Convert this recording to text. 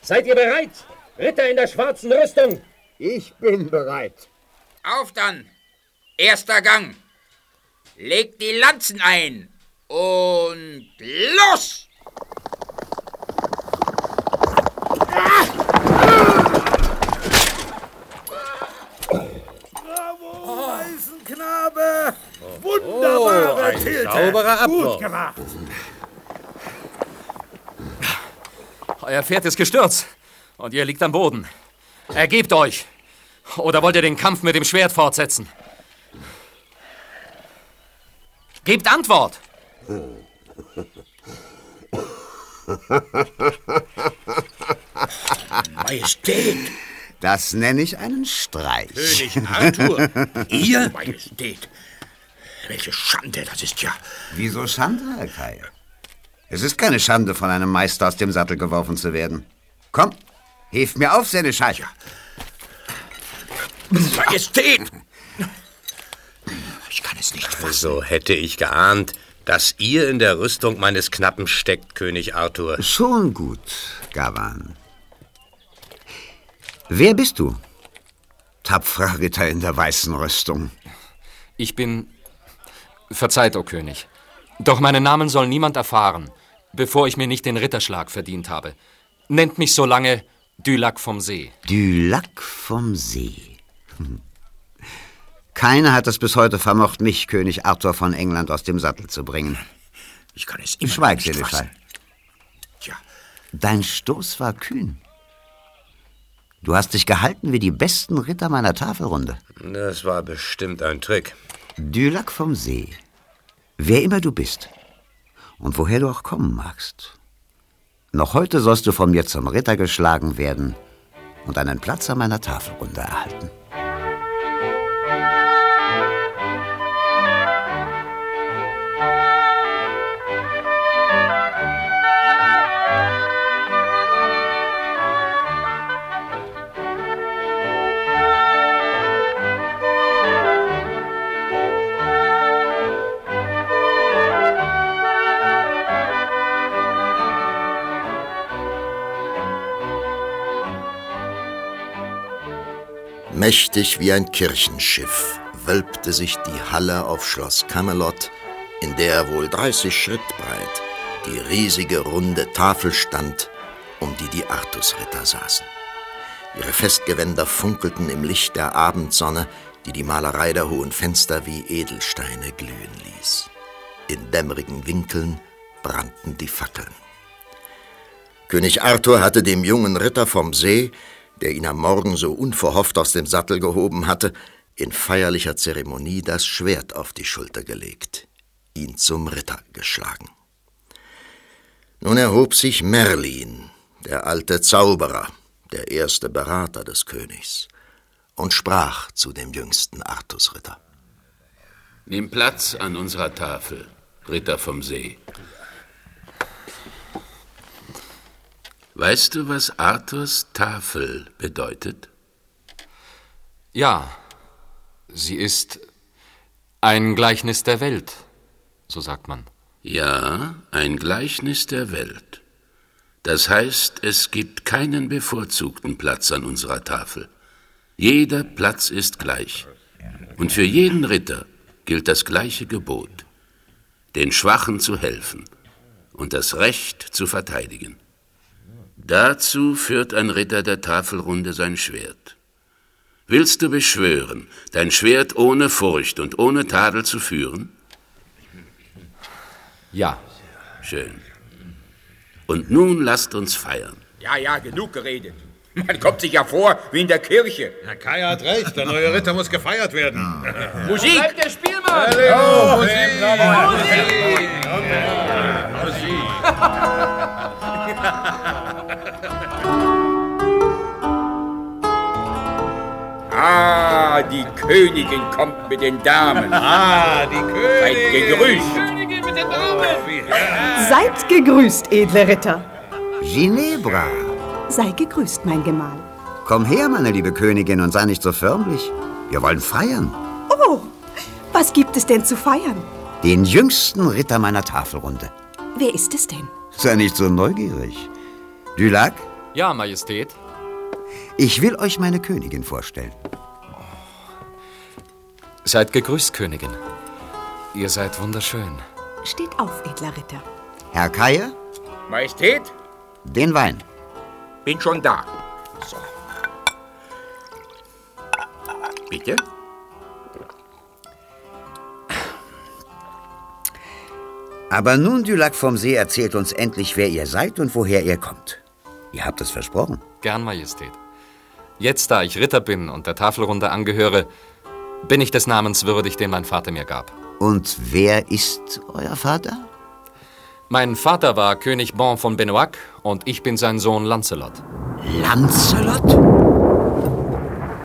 Seid ihr bereit? Ritter in der schwarzen Rüstung. Ich bin bereit. Auf dann! Erster Gang! Legt die Lanzen ein! Und los! Bravo, Eisenknabe! Wunderbare Tilte! Sauberer Abbruch. Gut gemacht! Euer Pferd ist gestürzt und ihr liegt am Boden. Ergebt euch! Oder wollt ihr den Kampf mit dem Schwert fortsetzen? Gebt Antwort! Majestät! Das nenne ich einen Streich. König Arthur! Ihr? Majestät! Welche Schande, das ist ja... Wieso Schande, Herr Kai? Es ist keine Schande, von einem Meister aus dem Sattel geworfen zu werden. Komm, hilf mir auf, Seneschal. Ja. Majestät! Ich kann es nicht fassen. So hätte ich geahnt, dass ihr in der Rüstung meines Knappen steckt, König Arthur. Schon gut, Gawain. Wer bist du? Tapferer Ritter in der weißen Rüstung. Ich bin... Verzeiht, o König. Doch meinen Namen soll niemand erfahren, bevor ich mir nicht den Ritterschlag verdient habe. Nennt mich so lange Dylac vom See. Dylac vom See. Keiner hat es bis heute vermocht, mich, König Arthur von England, aus dem Sattel zu bringen. Ich kann es immer Schweig, nicht fassen. Tja. Dein Stoß war kühn. Du hast dich gehalten wie die besten Ritter meiner Tafelrunde. Das war bestimmt ein Trick. Dylac vom See. Wer immer du bist und woher du auch kommen magst. Noch heute sollst du von mir zum Ritter geschlagen werden und einen Platz an meiner Tafelrunde erhalten. Mächtig wie ein Kirchenschiff wölbte sich die Halle auf Schloss Camelot, in der wohl 30 Schritt breit die riesige runde Tafel stand, um die Artusritter saßen. Ihre Festgewänder funkelten im Licht der Abendsonne, die die Malerei der hohen Fenster wie Edelsteine glühen ließ. In dämmerigen Winkeln brannten die Fackeln. König Arthur hatte dem jungen Ritter vom See, der ihn am Morgen so unverhofft aus dem Sattel gehoben hatte, in feierlicher Zeremonie das Schwert auf die Schulter gelegt, ihn zum Ritter geschlagen. Nun erhob sich Merlin, der alte Zauberer, der erste Berater des Königs, und sprach zu dem jüngsten Artusritter. Nimm Platz an unserer Tafel, Ritter vom See. Weißt du, was Arthurs Tafel bedeutet? Ja, sie ist ein Gleichnis der Welt, so sagt man. Ja, ein Gleichnis der Welt. Das heißt, es gibt keinen bevorzugten Platz an unserer Tafel. Jeder Platz ist gleich. Und für jeden Ritter gilt das gleiche Gebot: den Schwachen zu helfen und das Recht zu verteidigen. Dazu führt ein Ritter der Tafelrunde sein Schwert. Willst du beschwören, dein Schwert ohne Furcht und ohne Tadel zu führen? Ja. Schön. Und nun lasst uns feiern. Ja, genug geredet. Man kommt sich ja vor wie in der Kirche. Herr Kai hat recht, der neue Ritter muss gefeiert werden. Musik! Wo bleibt der Spielmann? Oh, Die Königin kommt mit den Damen. Die Königin. Seid gegrüßt. Königin mit den Damen. Seid gegrüßt, edle Ritter. Ginebra. Sei gegrüßt, mein Gemahl. Komm her, meine liebe Königin, und sei nicht so förmlich. Wir wollen feiern. Oh, was gibt es denn zu feiern? Den jüngsten Ritter meiner Tafelrunde. Wer ist es denn? Sei nicht so neugierig. Dylac? Ja, Majestät. Ich will euch meine Königin vorstellen. Seid gegrüßt, Königin. Ihr seid wunderschön. Steht auf, edler Ritter. Herr Kaye, Majestät, den Wein. bin schon da. So. Bitte? Aber nun, du Lac vom See, erzählt uns endlich, wer ihr seid und woher ihr kommt. Ihr habt es versprochen. Gern, Majestät. Jetzt, da ich Ritter bin und der Tafelrunde angehöre, bin ich des Namens würdig, den mein Vater mir gab. Und wer ist euer Vater? Mein Vater war König Bon von Benoac und ich bin sein Sohn Lancelot. Lancelot?